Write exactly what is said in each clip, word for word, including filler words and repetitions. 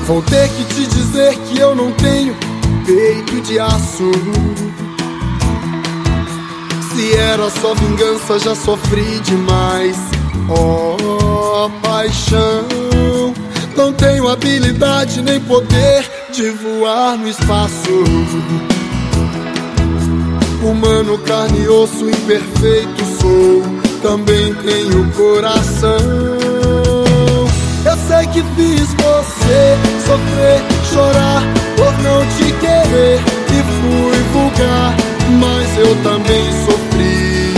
Vou ter que te dizer que eu não tenho peito de aço. Se era só vingança, já sofri demais. Oh, paixão, não tenho habilidade nem poder de voar no espaço. Humano, carne e osso, imperfeito sou, também tenho coração. Eu sei que fiz você sofrer, chorar por não te querer, e fui vulgar, mas eu também sofri.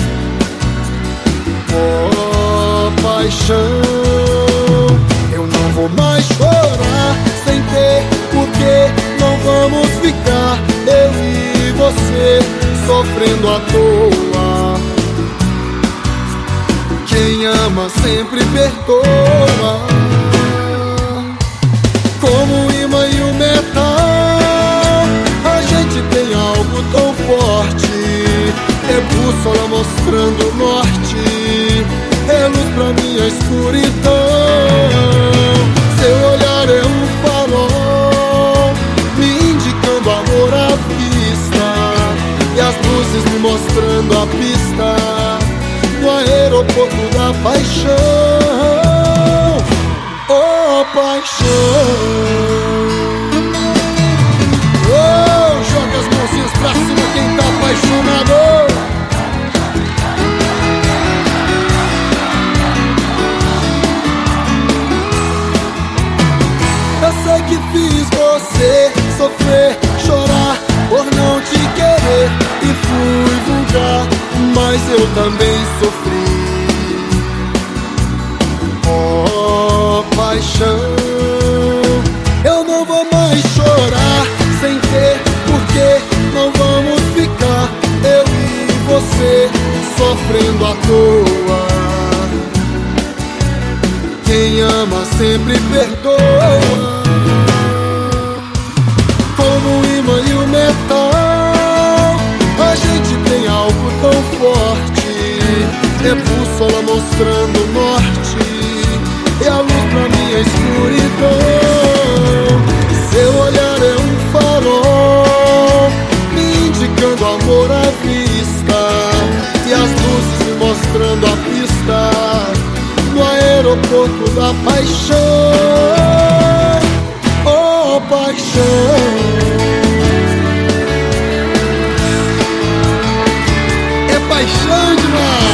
Oh, paixão, eu não vou mais chorar sem ter porquê, não vamos ficar eu e você sofrendo à toa. Quem ama sempre perdoa. Como o imã e o metal, a gente tem algo tão forte. É bússola mostrando o norte, é luz pra minha escuridão. Seu olhar é um farol, me indicando amor à vista, e as luzes me mostrando a pista no aeroporto da paixão. Oh, paixão. Oh, joga as mãozinhas pra cima quem tá apaixonado. Eu sei que fiz você sofrer, chorar por não te querer, e fui vulgar, mas eu também sofri. Oh, paixão, eu não vou mais chorar sem ter porquê, não vamos ficar eu e você sofrendo à toa. Quem ama sempre perdoa. Como o imã e o metal, a gente tem algo tão forte. É bússola mostrando o norte, é a luz pra minha escuridão. Seu olhar é um farol, me indicando amor à vista, e as luzes me mostrando a pista no aeroporto da paixão. Oh, paixão. É paixão demais.